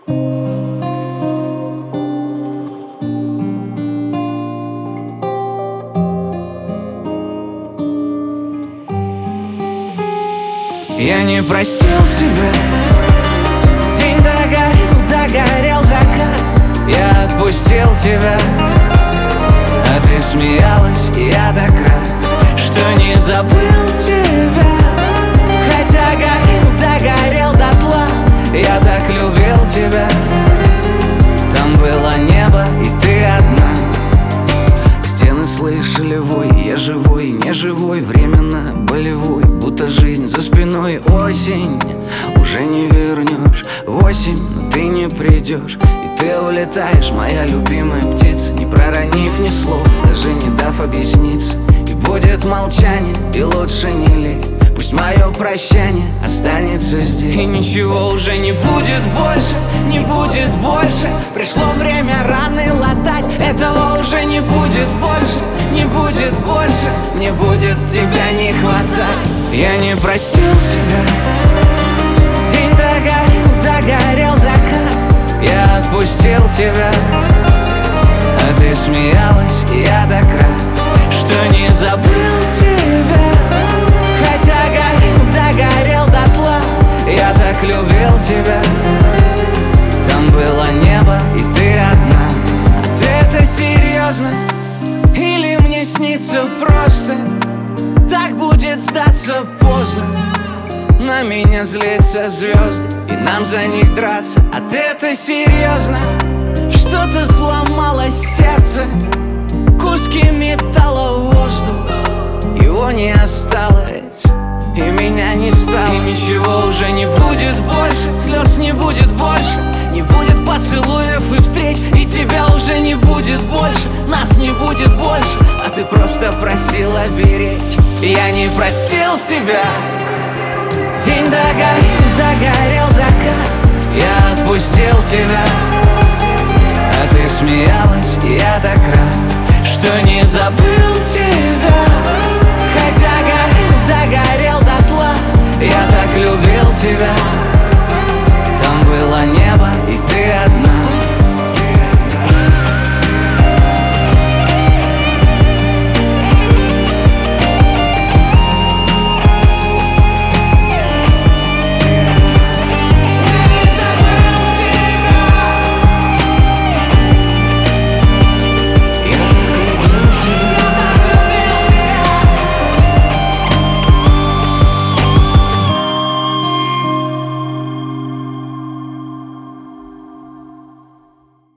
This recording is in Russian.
Я не простил себя. День догорел закат. Я отпустил тебя, а ты смеялась, и я так рад, что не забыл тебя. Хотя догорел дотла, я так любил тебя. Там было небо, и ты одна. Стены слышали вой, я живой, не живой, временно болевой, будто жизнь за спиной. Осень, уже не вернешь. 8, но ты не придешь, и ты улетаешь, моя любимая птица, не проронив ни слова, даже не дав объясниться. И будет молчание, и лучше не лезть. Пусть мое прощание останется здесь. И ничего уже не будет больше, не будет больше. Пришло время раны латать. Этого уже не будет больше, не будет больше. Мне будет тебя не хватать. Я не простил себя. День догорел закат. Я отпустил тебя, а ты смеялась, и я так рад, что не забыл тебя. Хотя догорел дотла, я так любил тебя. Там было небо, и ты одна. А ты это серьезно? Или мне снится просто? Так будет сдаться поздно. На меня злятся звезды, и нам за них драться. А ты это серьезно? Что-то сломалось сердце, куски металла в воздух. Его не осталось, и меня не стало. И ничего уже не будет больше, слез не будет больше, не будет поцелуев и встреч, и тебя уже не будет больше, нас не будет больше. А ты просто просила беречь. Я не простил себя. День догорел закат. Я отпустил тебя, а ты смеялась, и я так рад, что не забыл тебя. Хотя догорел дотла, я так любил тебя.